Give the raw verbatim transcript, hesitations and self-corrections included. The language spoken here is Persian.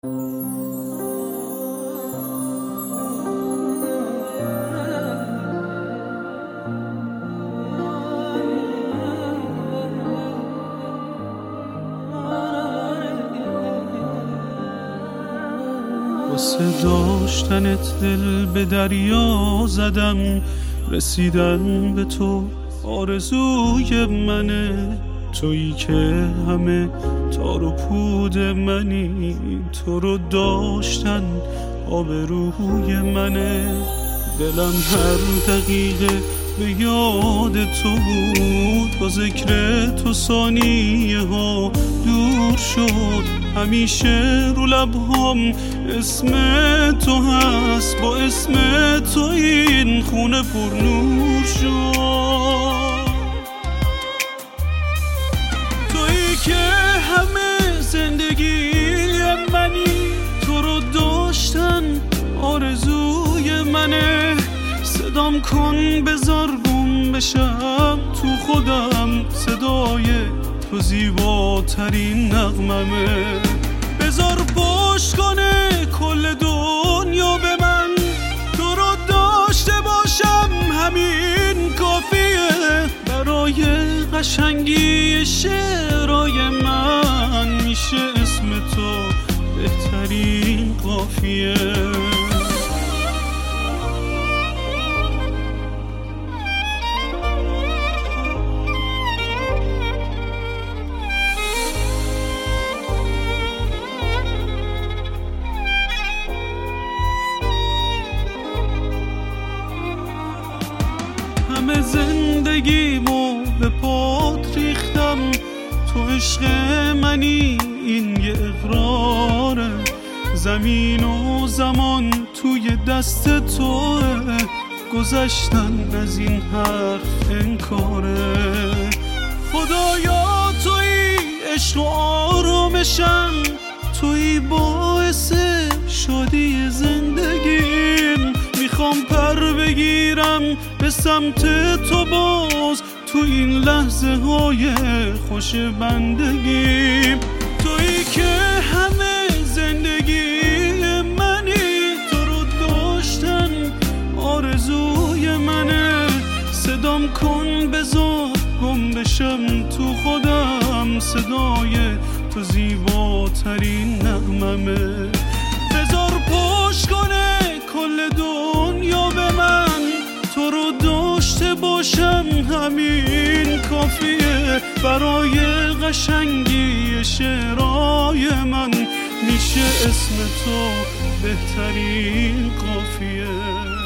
واسه داشتنت دل به دریا زدم، رسیدن به تو آرزوی منه. تویی که همه تار و پود منی، تو رو داشتن آبروی منه. دلم هر دقیقه به یاد تو بود، با ذکر تو ثانیه ها دور شد. همیشه رو لبهام اسم تو هست، با اسم تو این خونه پر نور شد. تویی که همه زندگی منی، تو رو داشتن آرزوی منه. صدام کن بذار گم بشم تو خودم، صدای تو زیباترین نغممه. بذار پشت کنه کل دنیا به من، تو رو داشته باشم همین کافیه. برای قشنگی شعرهای من میشه اسم تو بهترین قافیه. همه زندگیمو به پات ریختم، تو عشق منی این یه اقراره. زمین و زمان توی دست توه، گذشتن از این حرف انکاره. خدایا توی عشق و آرامشم، توی باعث شادی زندگیم. میخوام پر بگیرم به سمت تو باز، تو این لحظه های خوش بندگیم. تویی که همه زندگی منی، تو رو داشتن آرزوی منه. صدام کن بذار گم بشم تو خودم، صدای تو زیباترین نغممه. بذار پشت کنه کل دنیا به من، تو رو داشته باشم همین کافیه. برای قشنگی شعرهای من میشه اسم تو بهترین قافیه.